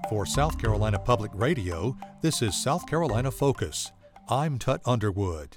For South Carolina Public Radio, this is South Carolina Focus. I'm Tut Underwood.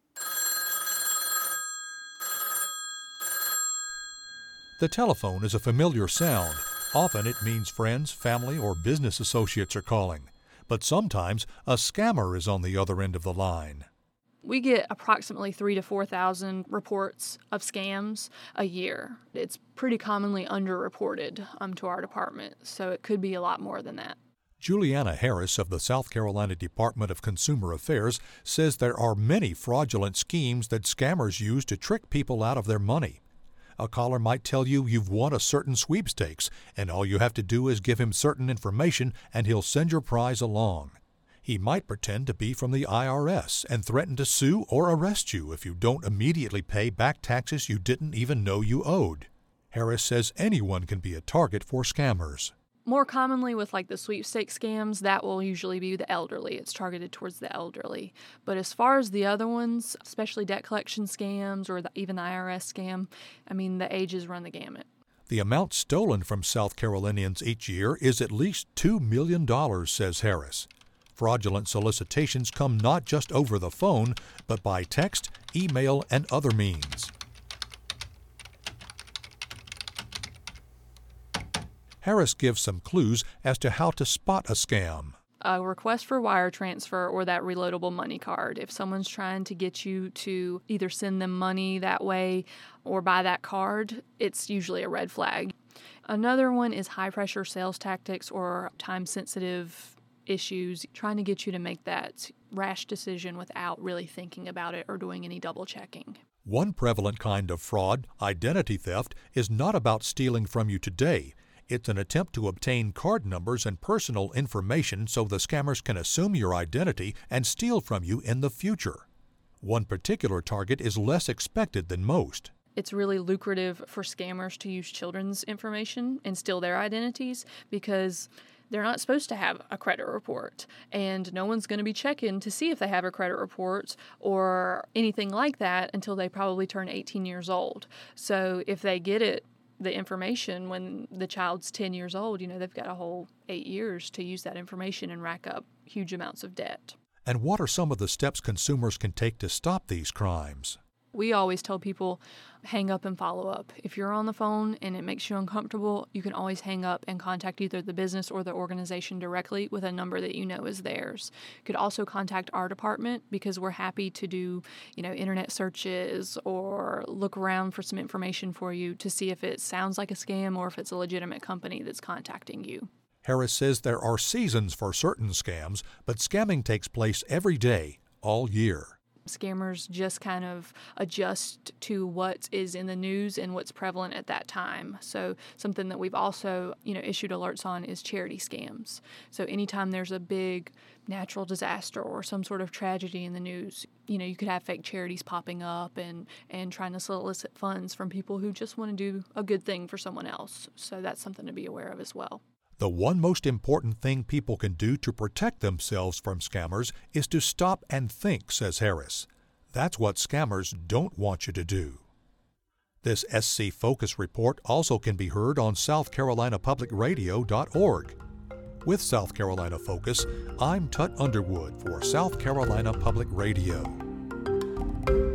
The telephone is a familiar sound. Often it means friends, family, or business associates are calling. But sometimes a scammer is on the other end of the line. We get approximately 3,000 to 4,000 reports of scams a year. It's pretty commonly underreported to our department, so it could be a lot more than that. Juliana Harris of the South Carolina Department of Consumer Affairs says there are many fraudulent schemes that scammers use to trick people out of their money. A caller might tell you you've won a certain sweepstakes, and all you have to do is give him certain information and he'll send your prize along. He might pretend to be from the IRS and threaten to sue or arrest you if you don't immediately pay back taxes you didn't even know you owed. Harris says anyone can be a target for scammers. More commonly with the sweepstakes scams, that will usually be the elderly. It's targeted towards the elderly. But as far as the other ones, especially debt collection scams or even the IRS scam, the ages run the gamut. The amount stolen from South Carolinians each year is at least $2 million, says Harris. Fraudulent solicitations come not just over the phone, but by text, email, and other means. Harris gives some clues as to how to spot a scam. A request for wire transfer or that reloadable money card. If someone's trying to get you to either send them money that way or buy that card, it's usually a red flag. Another one is high-pressure sales tactics or time-sensitive issues, trying to get you to make that rash decision without really thinking about it or doing any double checking. One prevalent kind of fraud, identity theft, is not about stealing from you today. It's an attempt to obtain card numbers and personal information so the scammers can assume your identity and steal from you in the future. One particular target is less expected than most. It's really lucrative for scammers to use children's information and steal their identities because they're not supposed to have a credit report, and no one's going to be checking to see if they have a credit report or anything like that until they probably turn 18 years old. So if they get the information when the child's 10 years old, they've got a whole 8 years to use that information and rack up huge amounts of debt. And what are some of the steps consumers can take to stop these crimes? We always tell people, hang up and follow up. If you're on the phone and it makes you uncomfortable, you can always hang up and contact either the business or the organization directly with a number that you know is theirs. You could also contact our department because we're happy to do, internet searches or look around for some information for you to see if it sounds like a scam or if it's a legitimate company that's contacting you. Harris says there are seasons for certain scams, but scamming takes place every day, all year. Scammers just kind of adjust to what is in the news and what's prevalent at that time. So something that we've also, issued alerts on is charity scams. So anytime there's a big natural disaster or some sort of tragedy in the news, you could have fake charities popping up and trying to solicit funds from people who just want to do a good thing for someone else. So that's something to be aware of as well. The one most important thing people can do to protect themselves from scammers is to stop and think, says Harris. That's what scammers don't want you to do. This SC Focus report also can be heard on southcarolinapublicradio.org. With South Carolina Focus, I'm Tut Underwood for South Carolina Public Radio.